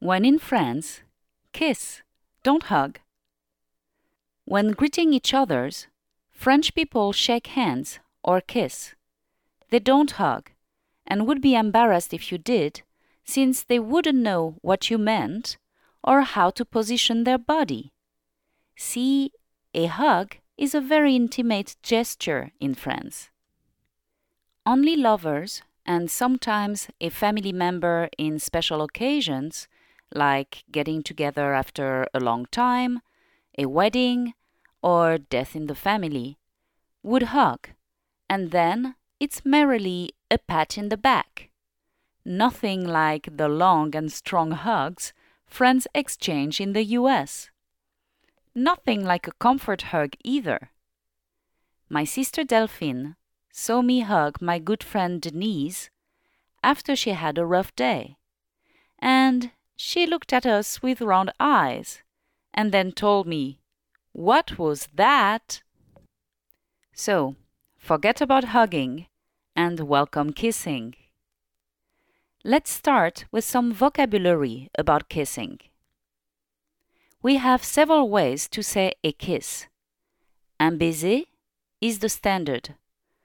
When in France, kiss, don't hug. When greeting each others, French people shake hands or kiss. They don't hug, and would be embarrassed if you did, since they wouldn't know what you meant or how to position their body. See, a hug is a very intimate gesture in France. Only lovers, and sometimes a family member in special occasions, like getting together after a long time, a wedding, or death in the family, would hug, and then it's merely a pat in the back. Nothing like the long and strong hugs friends exchange in the US. Nothing like a comfort hug either. My sister Delphine saw me hug my good friend Denise after she had a rough day, and she looked at us with round eyes and then told me, "What was that?" So, forget about hugging and welcome kissing. Let's start with some vocabulary about kissing. We have several ways to say a kiss. Un baiser is the standard.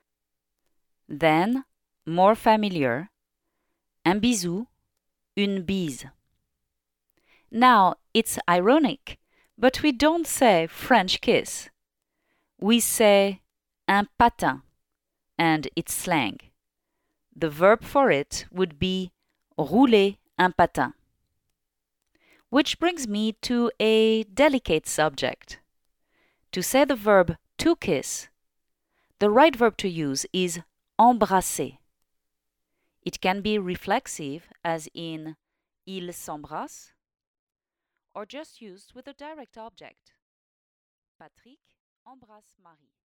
Then, more familiar, un bisou, une bise. Now, it's ironic, but we don't say French kiss. We say un patin, and it's slang. The verb for it would be rouler un patin. Which brings me to a delicate subject. To say the verb to kiss, the right verb to use is embrasser. It can be reflexive, as in ils s'embrassent, or just used with a direct object. Patrick embrasse Marie.